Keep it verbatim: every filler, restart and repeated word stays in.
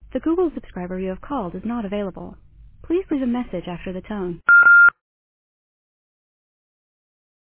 The Google subscriber you have called is not available. Please leave a message after the tone.